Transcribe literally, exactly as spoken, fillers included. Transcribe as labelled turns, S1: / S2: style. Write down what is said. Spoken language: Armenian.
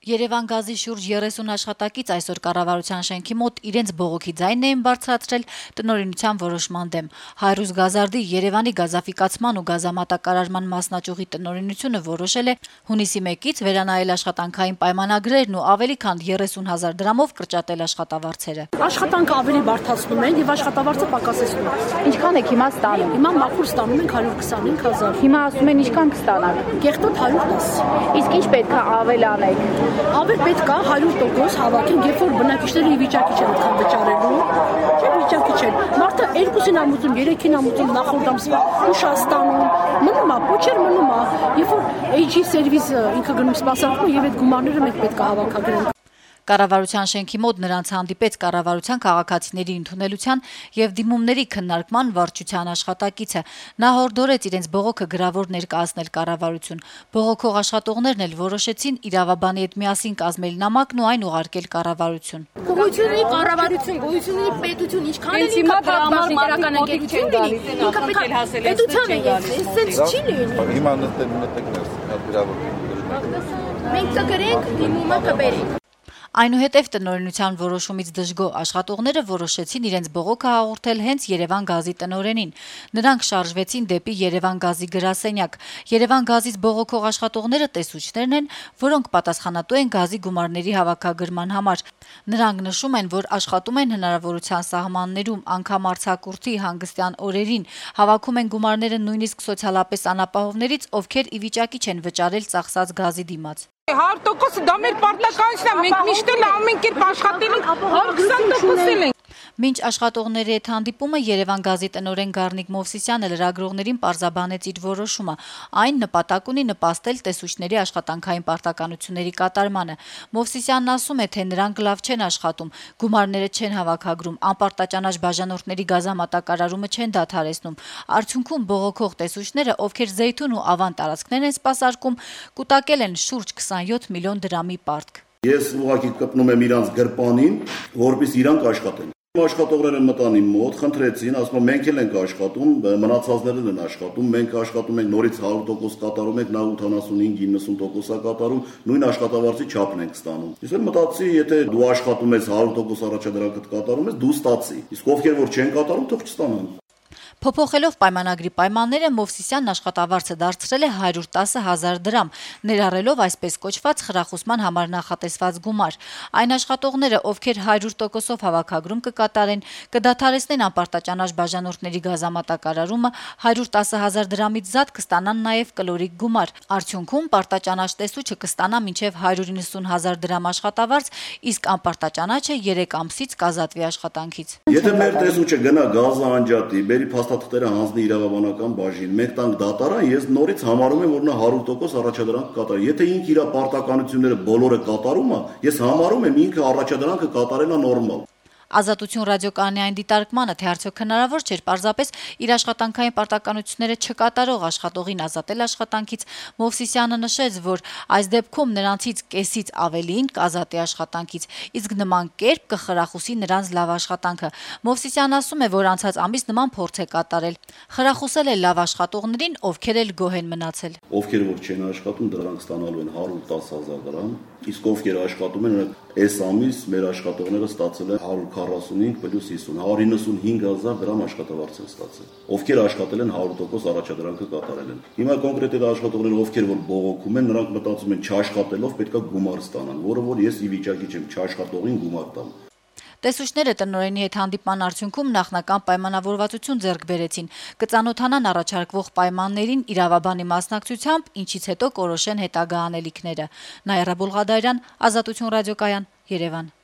S1: Երևան գազի շուրջ երեսուն աշխատակից այսօր կառավարության շենքի մոտ իրենց բողոքի ձայնն էին բարձրացրել տնօրինության որոշման դեմ։ Հայրուս Գազարդի Երևանի գազաֆիկացման ու գազամատակարարման մասնաճյուղի տնօրինությունը որոշել է հունիսի մեկից վերանայել աշխատանքային պայմանագրերն ու ավելի քան երեսուն հազար դրամով կրճատել աշխատավարձերը։
S2: Աշխատանքը ավելի բարդացնում են եւ աշխատավարձը պակասեցնում են։
S3: Ինչքան եք հիմա ստանում։
S2: Հիմա մաքուր ստանում ենք հարյուր քսանհինգ հազար։
S3: Հիմա ասում են ինչքան կստանաք։
S2: Կեղտոտ հարյուր տասը։
S3: Իսկ ինչ պետք է ավել անեք։
S2: Ավել պետք է հարյուր տոկոս հավաքեն, երբ որ բնակիչները ի վիճակի չեն այդքան վճարելու, չէ՞ վիճակի չեն։ Մարդը երկուսին ամուսում, երեքին ամուսում նախորդ ամսվա ուշ ստանում, մնում է, փոչեր մնում է, երբ որ էյ ջի սերվիսը ինքը գնում սպասարկում եւ այդ գումարները մենք պետք է հավաքագրենք։
S1: Կառավարության շենքի մոտ նրանց հանդիպեց կառավարության քաղաքացիների ընդունելության եւ դիմումների քննարկման վարչության աշխատակիցը։ Նա հորդորեց իրենց բողոքը գրավոր ներկայացնել կառավարություն։ Բողոքող աշխատողներն էլ որոշեցին իրավաբանի հետ միասին կազմել նամակն ու այն ուղարկել կառավարություն։
S2: Գույությունի կառավարություն, գույությունի պետություն, ինչքան էլ ինքը համար մարական ընկերություն լինի, ինքը պետք է պետության է եսել, սենց չի լինի։
S4: Հիմա նստել նստեք ներս, գրավոր։
S2: Մենք կգրենք, դիմումը կբերենք։
S1: Այնուհետև տնօրինության որոշումից դժգոհ աշխատողները որոշեցին իրենց բողոքը հաղորդել հենց Երևան գազի տնօրենին։ Նրանք շարժվեցին դեպի Երևան գազի գրասենյակ։ Երևան գազից բողոքող աշխատողները տեսուչներն են, որոնք պատասխանատու են գազի գումարների հավաքագրման համար։ Նրանք նշում են, որ աշխատում են հնարավորության սահմաններում, անգամ արձակուրդի հանգստյան օրերին, հավաքում են գումարները նույնիսկ սոցիալապես անապահովներից, ովքեր ի վիճակի չեն վճարել ծախսած գազի դիմաց։
S5: հարյուր տոկոս դա մեր պարտականությունն է, մենք միշտ էլ ամեն կերպ աշխատել ենք, քսան տոկոս ենք։
S1: Մինչ աշխատողների հետ հանդիպումը Երևան գազի տնօրեն Գառնիկ Մովսիսյանը լրագրողներին պարզաբանեց իր որոշումը։ Այն նպատակ ունի նպաստել տեսուչների աշխատանքային պարտականությունների կատարմանը։ Մովսիսյանն ասում է, թե նրանք լավ չեն աշխատում, գումարները չեն հավաքագրում, անպարտաճանաչ բաժանորդների գազամատակարարումը չեն դադարեցնում։ Արդյունքում բողոքող տեսուչները, ովքեր Զեյթուն ու Ավան տարածքներ են սպասարկում, կուտակել են շուրջ քսանյոթ միլիոն դրամի պարտք։
S6: Ես ուղղակի կպնում եմ իրանց գրպանին, որպեսզի իրանք աշխատեն։ Աշխատողները մտան իմ մոտ, խնդրեցին, ասում մենք էլ ենք աշխատում, մնացածներն են աշխատում, մենք աշխատում ենք նորից հարյուր տոկոս կատարում ենք, նա ութանասունհինգ իննսուն տոկոս է կատարում, նույն աշխատավարձի չափն ենք ստանում։ Ես էլ մտածի, եթե դու աշխատում ես հարյուր տոկոս առաջադրանքդ կատարում ես, դու ստացի։ Իսկ ովքեր որ չեն կատարում, թող չստանան։
S1: Փոփոխելով պայմանագրի պայմանները Մովսիսյանն աշխատավարձը դարձրել է հարյուր տասը հազար դրամ, ներառելով այսպես կոչված խրախուսման համար նախատեսված գումար։ Այն աշխատողները, ովքեր հարյուր տոկոսով հավաքագրում կկատարեն, կդադարեցնեն անպարտաճանաչ բաժանորդների գազամատակարարումը, հարյուր տասը հազար դրամից զատ կստանան նաև կլորիկ գումար։ Արդյունքում պարտաճանաչ տեսուչը կստանա մինչև հարյուր իննսուն հազար դրամ աշխատավարձ, իսկ անպարտաճանաչը երեք ամսից կազատվի աշխատանքից։
S6: Եթե մեր տեսուչը գնա գազը անջատի, բերի փաստաթղթերը հանձնի իրավաբանական բաժին, մենք տանք դատարան, ես նորից համարում եմ, որ նա հարյուր տոկոս առաջադրանք կատարի։ Եթե ինքը իր պարտականությունները բոլորը կատարում է, ես համարում եմ ինքը առաջադրանքը կատարել է նորմալ։
S1: Ազատություն ռադիոկայանի այն դիտարկմանը, թե արդյոք հնարավոր չէր պարզապես իր աշխատանքային պարտականությունները չկատարող աշխատողին ազատել աշխատանքից, Մովսիսյանը նշեց, որ այս դեպքում նրանցից կեսից ավելին կազատի աշխատանքից, իսկ նման կերպ կխրախուսի նրանց լավ աշխատանքը։ Մովսիսյանն ասում է, որ անցած ամիս նման փորձ է կատարել։ Խրախուսել է լավ աշխատողներին, ովքեր էլ գոհ են մնացել։
S6: Ովքեր որ չեն աշխատում, դրանք ստանալու են հարյուր տասը հազար դրամ, իսկ ովքեր աշխատում են, այս ամիս մեր աշխատողները ստացել են հարյուր քառասունհինգ պլյուս հիսուն, հարյուր իննսունհինգ հազար դրամ աշխատավարձ են ստացել, ովքեր աշխատել են հարյուր տոկոս առաջադրանքը կատարել են։ Հիմա կոնկրետ այդ աշխատողները, ովքեր որ բողոքում են, նրանք մտածում են չաշխատելով պետքա գումար ստանան, որը որ ես ի վիճակի չեմ չաշխատողին գումար տամ։
S1: Տեսուչները տնօրենի հետ հանդիպման արդյունքում նախնական պայմանավորվածություն ձեռք բերեցին, կծանոթանան առաջարկվող պայմաններին իրավաբանի մասնակցությամբ, ինչից հետո կորոշեն հետագա անելիքները։ Նաիրա Բուլղադարյան, Ազատություն ռադիոկայան, Երևան։